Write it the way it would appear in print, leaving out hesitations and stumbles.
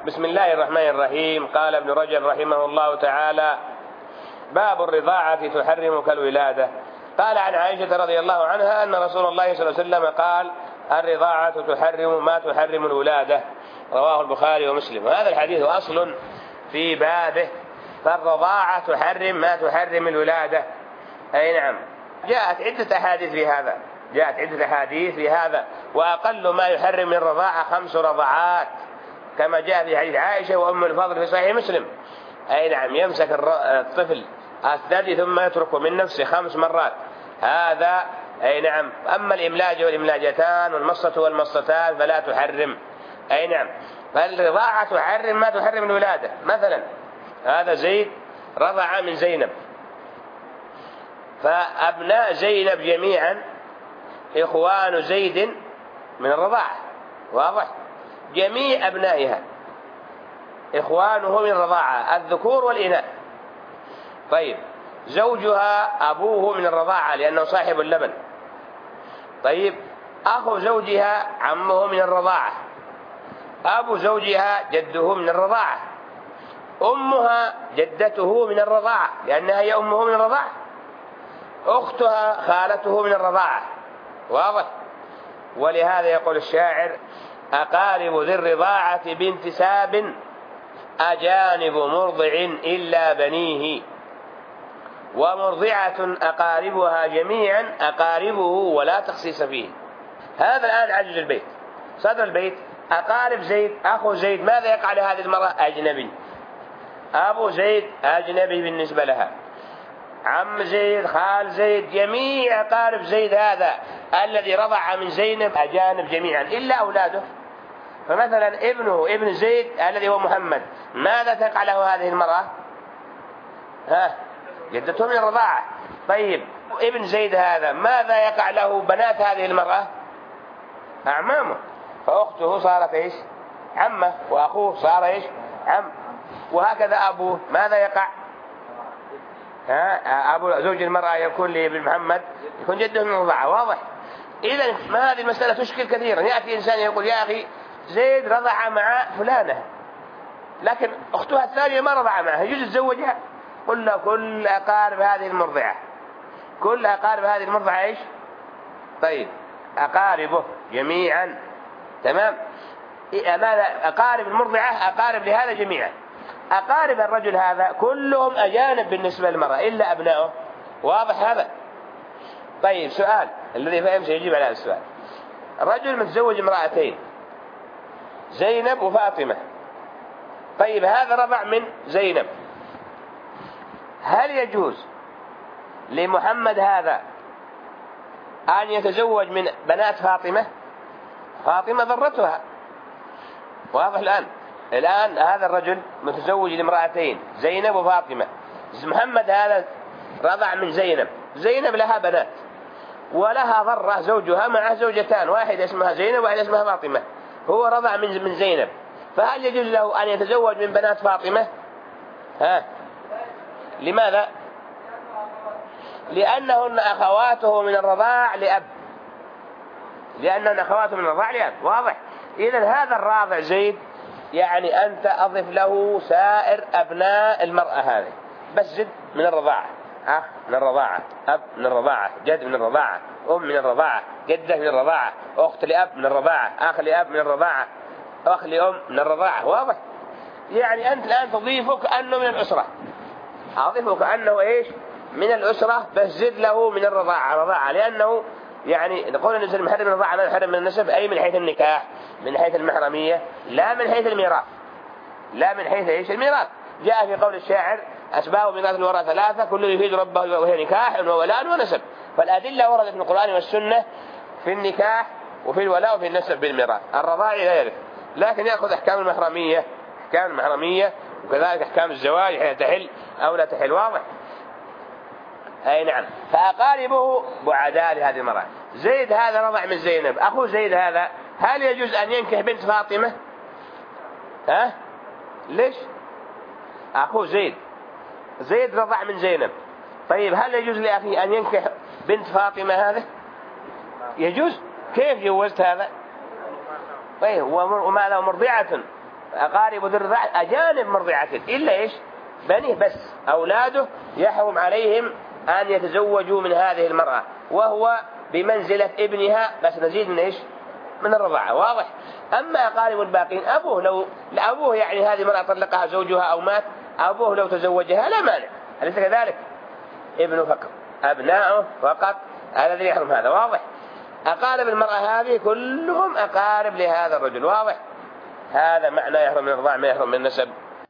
بسم الله الرحمن الرحيم. قال ابن رجب رحمه الله تعالى: باب الرضاعة تحرم كالولادة. قال عن عائشة رضي الله عنها أن رسول الله صلى الله عليه وسلم قال: الرضاعة تحرم ما تحرم الولادة. رواه البخاري ومسلم. وهذا الحديث أصل في بابه، فالرضاعة تحرم ما تحرم الولادة. أي نعم، جاءت عدة أحاديث في هذا، وأقل ما يحرم من الرضاعة 5 رضعات، كما جاء في حديث عائشة وأم الفضل في صحيح مسلم. أي نعم، يمسك الطفل الثدي ثم يتركه من نفسه 5 مرات، هذا أي نعم. أما الإملاج والإملاجتان والمصة والمصتان فلا تحرم. أي نعم، فالرضاعة تحرم ما تحرم الولادة. مثلا هذا زيد رضع من زينب، فأبناء زينب جميعا إخوان زيد من الرضاعة، واضح؟ جميع أبنائها إخوانه من الرضاعة، الذكور والإناث. طيب، زوجها أبوه من الرضاعة لأنه صاحب اللبن. طيب، أخو زوجها عمه من الرضاعة، أبو زوجها جده من الرضاعة، أمها جدته من الرضاعة لأنها هي أمه من الرضاعة، أختها خالته من الرضاعة، واضح؟ ولهذا يقول الشاعر: أقارب ذي الرضاعة بانتساب أجانب مرضع إلا بنيه، ومرضعة أقاربها جميعا أقاربه ولا تخصيص فيه. هذا الآن عجز البيت، صدر البيت. أقارب زيد، أخو زيد، ماذا يقع لهذه المرأة؟ أجنبي. أبو زيد أجنبي بالنسبة لها، عم زيد، خال زيد، جميع أقارب زيد هذا الذي رضع من زينب أجانب جميعا إلا أولاده. فمثلا ابن زيد الذي هو محمد، ماذا تقع له هذه المرأة؟ جدته من الرضاعة. طيب، ابن زيد هذا ماذا يقع له بنات هذه المرأة؟ أعمامه. فأخته صارت إيش؟ عمه، وأخوه صار إيش؟ عم. وهكذا أبوه ماذا يقع؟ أبو زوج المرأة يكون لابن محمد يكون جده من الرضاعة، واضح؟ إذا ما هذه المسألة تشكل كثيرا. يأتي إنسان يقول: يا أخي زيد رضع مع فلانة، لكن أختها الثانية ما رضع معها، يجوز تزوجها؟ قل له: كل أقارب هذه المرضعة، كل أقارب هذه المرضعة إيش؟ طيب، أقاربه جميعا، تمام؟ ماذا أقارب المرضعة؟ أقارب لهذا جميعا. أقارب الرجل هذا كلهم أجانب بالنسبة للمرأة إلا أبنائه، واضح هذا؟ طيب، سؤال الذي فهم سيجيب على هذا السؤال. رجل متزوج امرأتين، زينب وفاطمة. طيب، هذا رضع من زينب، هل يجوز لمحمد هذا أن يتزوج من بنات فاطمة؟ فاطمة ضرتها، واضح الآن هذا الرجل متزوج لامرأتين، زينب وفاطمة. محمد هذا رضع من زينب لها بنات ولها ضرة، زوجها معه زوجتان، واحدة اسمها زينب وواحدة اسمها فاطمة. هو رضع من زينب، فهل يجوز له أن يتزوج من بنات فاطمة؟ لماذا؟ لأنهن أخواته من الرضاع لأب، واضح؟ إذن هذا الراضع زيد يعني أنت أضف له سائر أبناء المرأة هذه، بس زد من الرضاعة، أخ من الرضاعة، أب من الرضاعة، جد من الرضاعة، أم من الرضاعة، جدة من الرضاعة، أخت لأب من الرضاعة، أخ لأب من الرضاعة، أخ لأم من الرضاعة، واضح؟ يعني أنت الآن تضيفه كأنه من الأسرة، أضيفه كأنه إيش؟ من الأسرة، بس زد له من الرضاعة، لأنه يعني نقول الإنسان محرم من الرضاعة ما يحرم من النسب، أي من حيث النكاح، من حيث المحرمية، لا من حيث الميراث، لا من حيث إيش؟ الميراث. جاء في قول الشاعر: أسباب ميراث الوراء 3، كل يفيد ربه وهي نكاح وولاء ونسب. فالأدلة وردت من القرآن والسنة في النكاح وفي الولاء وفي النسب بالميراث. الرضاع لا يرث، لكن يأخذ أحكام المحرمية، وكذلك أحكام الزواج حين تحل أو لا تحل، واضح؟ أي نعم. فأقاربه بعداء لهذه المرأة. زيد هذا رضع من زينب، أخو زيد هذا هل يجوز أن ينكح بنت فاطمة؟ ليش؟ أخو زيد رضع من زينب. طيب، هل يجوز لأخي أن ينكح بنت فاطمة هذا؟ يجوز. كيف جوزت هذا؟ طيب، وماذا مرضعة أقارب ذي الرضاع أجانب مرضعة، إلا إيش؟ بنيه بس، أولاده يحرم عليهم أن يتزوجوا من هذه المرأة، وهو بمنزلة ابنها، بس نزيد من إيش؟ من الرضاعة. واضح؟ أما أقارب الباقين أبوه، لو أبوه يعني هذه المرأة طلقها زوجها أو مات، أبوه لو تزوجها لا مانع، أليس كذلك؟ ابنه فقط، أبناؤه فقط الذي يحرم هذا. واضح؟ أقارب المرأة هذه كلهم أقارب لهذا الرجل. واضح؟ هذا معنى يحرم من الرضاع ما يحرم من النسب.